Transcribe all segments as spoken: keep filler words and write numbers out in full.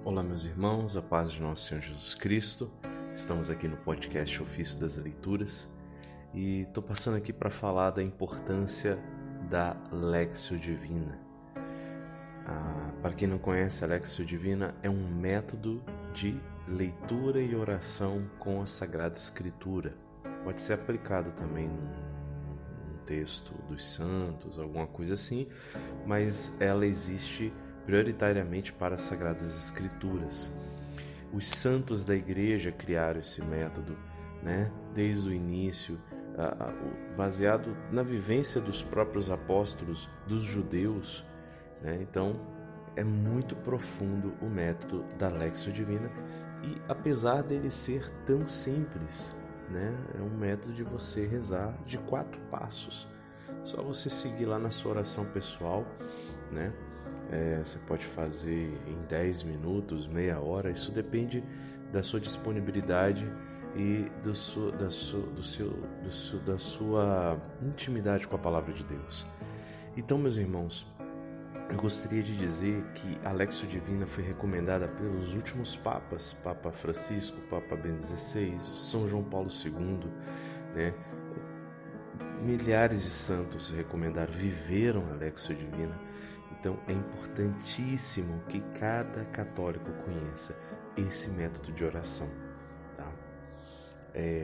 Olá, meus irmãos, a paz de nosso Senhor Jesus Cristo. Estamos aqui no podcast Ofício das Leituras e estou passando aqui para falar da importância da Lectio Divina. Ah, para quem não conhece, a Lectio Divina é um método de leitura e oração com a Sagrada Escritura. Pode ser aplicado também num texto dos santos, alguma coisa assim, mas ela existe prioritariamente para as Sagradas Escrituras. Os santos da igreja criaram esse método, né? Desde o início, baseado na vivência dos próprios apóstolos, dos judeus, né? Então é muito profundo o método da Lectio Divina e apesar dele ser tão simples, né? É um método de você rezar de quatro passos. Só você seguir lá na sua oração pessoal, né? É, você pode fazer em dez minutos, meia hora, isso depende da sua disponibilidade e do su, da, su, do seu, do su, da sua intimidade com a Palavra de Deus. Então, meus irmãos, eu gostaria de dizer que a Lectio Divina foi recomendada pelos últimos papas, Papa Francisco, Papa Bento dezesseis, São João Paulo segundo, né? Milhares de santos recomendaram, viveram a Lectio Divina. Então é importantíssimo que cada católico conheça esse método de oração, tá? É,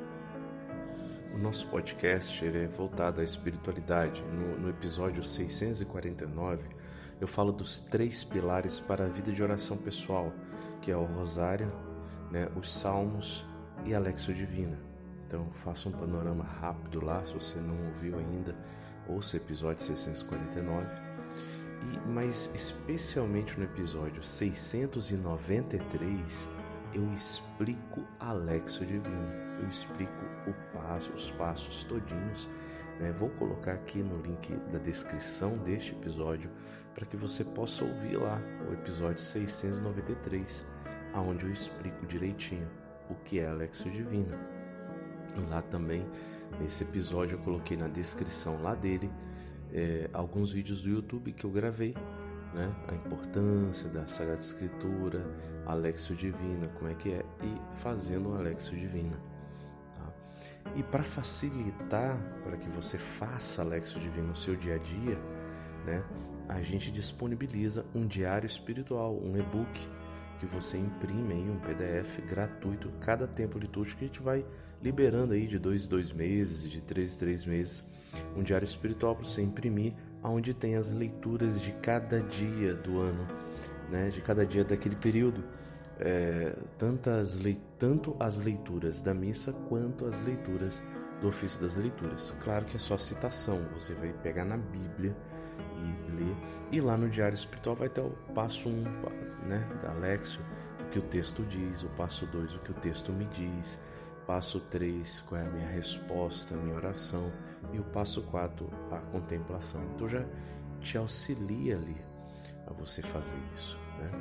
o nosso podcast ele é voltado à espiritualidade. No, no episódio seiscentos e quarenta e nove eu falo dos três pilares para a vida de oração pessoal, que é o rosário, né, os salmos e a Lectio Divina. Então faça um panorama rápido lá, se você não ouviu ainda, ouça o episódio seiscentos e quarenta e nove. E, mas especialmente no episódio seiscentos e noventa e três eu explico a Lectio Divina, eu explico o passo, os passos todinhos, né? Vou colocar aqui no link da descrição deste episódio para que você possa ouvir lá o episódio seiscentos e noventa e três, onde eu explico direitinho o que é a Lectio Divina. Lá também, nesse episódio, eu coloquei na descrição lá dele É, alguns vídeos do YouTube que eu gravei, né? A importância da Sagrada Escritura, a Lectio Divina, como é que é, e fazendo a Lectio Divina, tá? E para facilitar, para que você faça a Lectio Divina no seu dia a dia, né? A gente disponibiliza um diário espiritual, um e-book que você imprime em um P D F gratuito, cada tempo litúrgico que a gente vai liberando aí de dois em dois meses, de três em três meses, um diário espiritual para você imprimir, onde tem as leituras de cada dia do ano, né? De cada dia daquele período, é, tantas le... tanto as leituras da missa quanto as leituras do ofício das leituras. Claro que é só citação, você vai pegar na Bíblia e ler, e lá no diário espiritual vai ter o passo um, né, da Lectio, o que o texto diz, o passo dois, o que o texto me diz, passo três, qual é a minha resposta, a minha oração, e o passo quatro, a contemplação. Então já te auxilia ali a você fazer isso, né?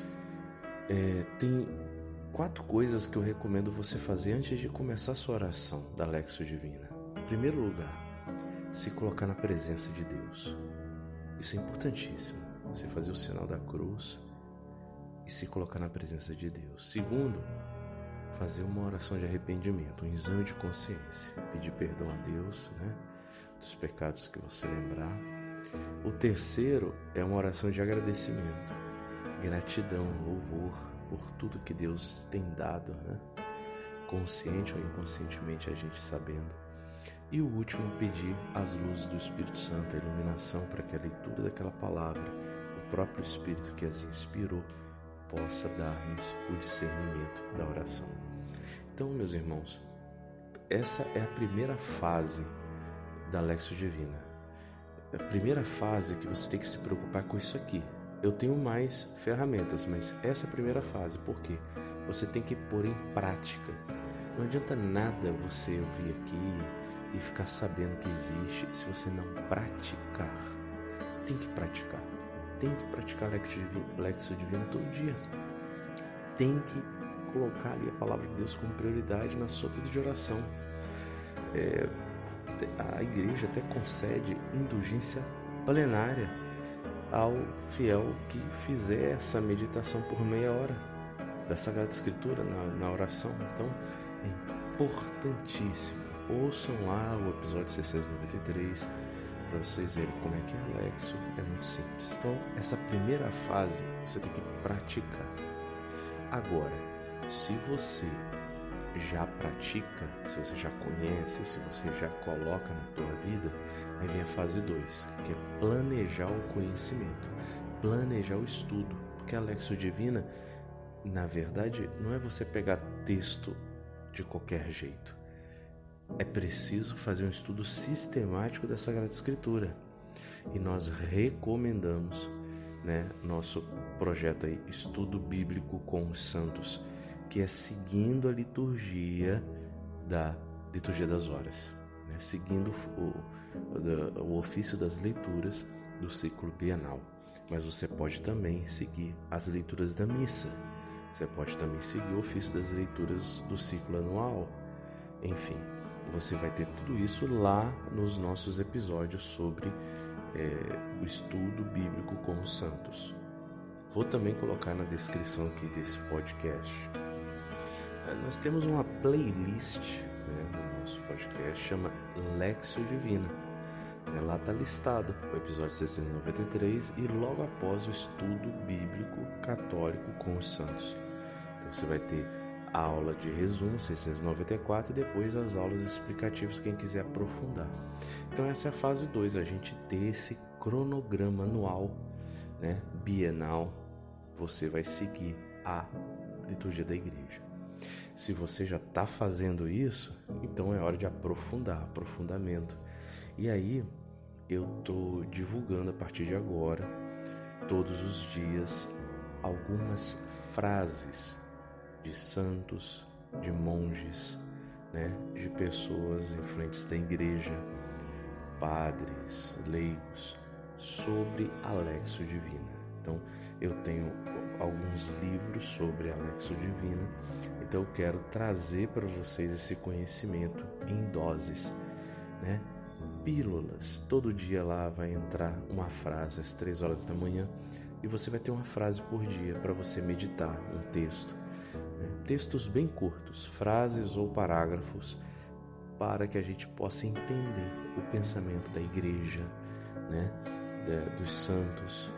É, tem quatro coisas que eu recomendo você fazer antes de começar a sua oração da Lectio Divina. Em primeiro lugar, se colocar na presença de Deus. Isso é importantíssimo, você fazer o sinal da cruz e se colocar na presença de Deus. Segundo, fazer uma oração de arrependimento, um exame de consciência, pedir perdão a Deus, né, dos pecados que você lembrar. O terceiro é uma oração de agradecimento, gratidão, louvor por tudo que Deus tem dado, né, consciente ou inconscientemente a gente sabendo. E o último, pedir as luzes do Espírito Santo, a iluminação para que a leitura daquela palavra, o próprio Espírito que as inspirou, possa dar-nos o discernimento da oração. Então, meus irmãos, essa é a primeira fase da Lectio Divina. A primeira fase que você tem que se preocupar com isso aqui. Eu tenho mais ferramentas, mas essa é a primeira fase. Por quê? Você tem que pôr em prática. Não adianta nada você ouvir aqui e ficar sabendo que existe se você não praticar. Tem que praticar. Tem que praticar a Lectio Divina, Lectio Divina todo dia. Tem que colocar ali a palavra de Deus como prioridade na sua vida de oração. É, a igreja até concede indulgência plenária ao fiel que fizer essa meditação por meia hora da Sagrada Escritura na, na oração. Então é importantíssimo. Ouçam lá o episódio seiscentos e noventa e três para vocês verem como é que é Alexio. É muito simples. Então essa primeira fase você tem que praticar. Agora, se você já pratica, se você já conhece, se você já coloca na tua vida, aí vem a fase dois, que é planejar o conhecimento, planejar o estudo, porque a Alexio Divina, na verdade, não é você pegar texto de qualquer jeito, é preciso fazer um estudo sistemático da Sagrada Escritura, e nós recomendamos, né, nosso projeto aí, Estudo Bíblico com os Santos, que é seguindo a liturgia da liturgia das horas, né? Seguindo o, o ofício das leituras do ciclo bienal. Mas você pode também seguir as leituras da missa, você pode também seguir o ofício das leituras do ciclo anual. Enfim, você vai ter tudo isso lá nos nossos episódios sobre é, o estudo bíblico com os santos. Vou também colocar na descrição aqui desse podcast. Nós temos uma playlist, né, no nosso podcast, chama Alexio Divina. Lá está listado o episódio seiscentos e noventa e três e logo após o estudo bíblico católico com os santos. Então você vai ter a aula de resumo seiscentos e noventa e quatro e depois as aulas explicativas, quem quiser aprofundar. Então essa é a fase dois, a gente ter esse cronograma anual, né, bienal. Você vai seguir a liturgia da igreja. Se você já está fazendo isso, então é hora de aprofundar, aprofundamento. E aí eu estou divulgando a partir de agora, todos os dias, algumas frases de santos, de monges, né, de pessoas influentes da igreja, padres, leigos, sobre Alexio Divina. Então eu tenho alguns livros sobre Alexio Divina. Então eu quero trazer para vocês esse conhecimento em doses, né? Pílulas. Todo dia lá vai entrar uma frase às três horas da manhã e você vai ter uma frase por dia para você meditar, um texto, né? Textos bem curtos, frases ou parágrafos, para que a gente possa entender o pensamento da igreja, né? Da, dos santos,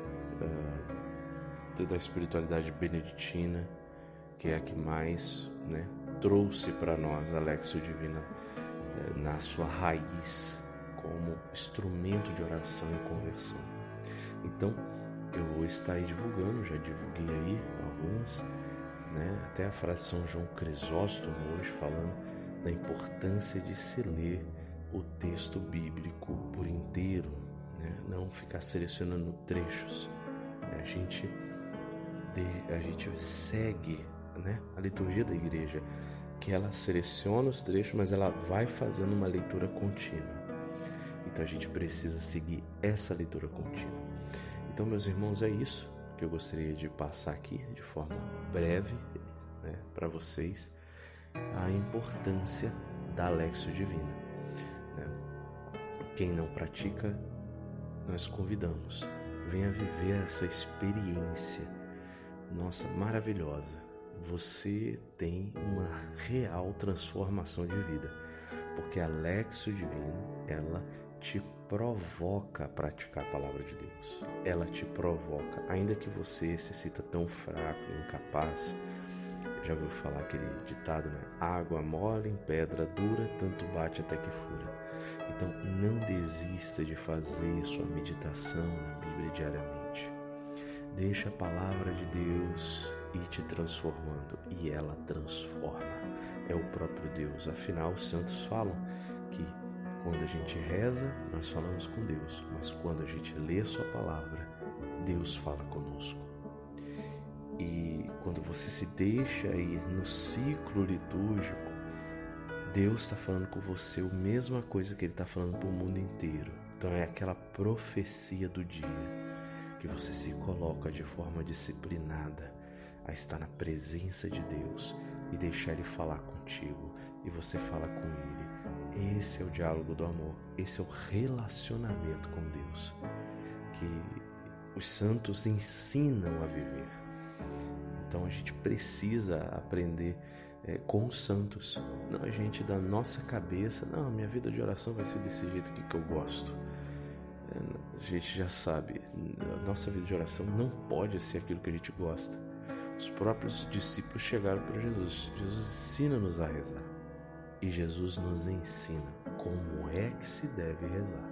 da, da espiritualidade beneditina, que é a que mais, né, trouxe para nós a Alexio Divina eh, na sua raiz, como instrumento de oração e conversão. Então, eu vou estar aí divulgando, já divulguei aí algumas, né, até a frase de São João Crisóstomo hoje, falando da importância de se ler o texto bíblico por inteiro, né, não ficar selecionando trechos. A gente, a gente segue, né, a liturgia da igreja, que ela seleciona os trechos, mas ela vai fazendo uma leitura contínua. Então a gente precisa seguir essa leitura contínua. Então, meus irmãos, é isso que eu gostaria de passar aqui de forma breve, né, para vocês, a importância da Alexio Divina, né? Quem não pratica, nós convidamos, venha viver essa experiência, nossa, maravilhosa. Você tem uma real transformação de vida, porque a Alexio Divina, ela te provoca a praticar a palavra de Deus. Ela te provoca, ainda que você se sinta tão fraco, incapaz. Já ouviu falar aquele ditado, né? Água mole em pedra dura, tanto bate até que fura. Então não desista de fazer sua meditação na Bíblia diariamente. Deixa a palavra de Deus ir te transformando, e ela transforma. É o próprio Deus. Afinal, os santos falam que quando a gente reza, nós falamos com Deus, mas quando a gente lê sua palavra, Deus fala conosco. E quando você se deixa ir no ciclo litúrgico, Deus está falando com você a mesma coisa que Ele está falando para o mundo inteiro. Então é aquela profecia do dia, que você se coloca de forma disciplinada a estar na presença de Deus e deixar Ele falar contigo, e você fala com Ele. Esse é o diálogo do amor, esse é o relacionamento com Deus, que os santos ensinam a viver. Então a gente precisa aprender é, com os santos. Não a gente da nossa cabeça, não, minha vida de oração vai ser desse jeito aqui que eu gosto. É, a gente já sabe, a nossa vida de oração não pode ser aquilo que a gente gosta. Os próprios discípulos chegaram para Jesus. Jesus ensina-nos a rezar. E Jesus nos ensina como é que se deve rezar.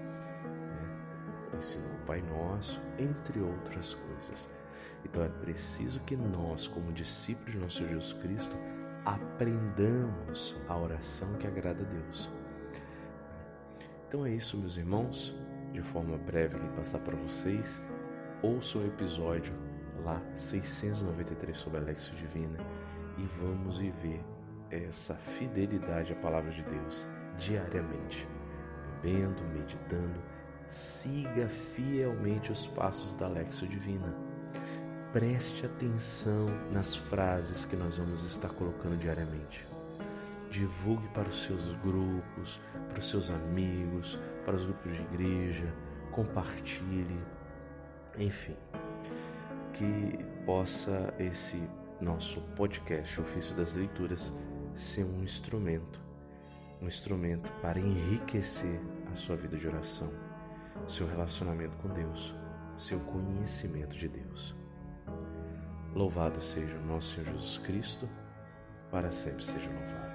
É, ensinou o Pai Nosso, entre outras coisas. Então é preciso que nós, como discípulos de nosso Senhor Jesus Cristo, aprendamos a oração que agrada a Deus. Então é isso, meus irmãos. De forma breve aqui passar para vocês. Ouça o episódio lá seiscentos e noventa e três sobre a Alexio Divina e vamos viver essa fidelidade à palavra de Deus diariamente, bebendo, meditando. Siga fielmente os passos da Alexio Divina. Preste atenção nas frases que nós vamos estar colocando diariamente. Divulgue para os seus grupos, para os seus amigos, para os grupos de igreja, compartilhe, enfim, que possa esse nosso podcast, Ofício das Leituras, ser um instrumento, um instrumento para enriquecer a sua vida de oração, seu relacionamento com Deus, seu conhecimento de Deus. Louvado seja o nosso Senhor Jesus Cristo, para sempre seja louvado.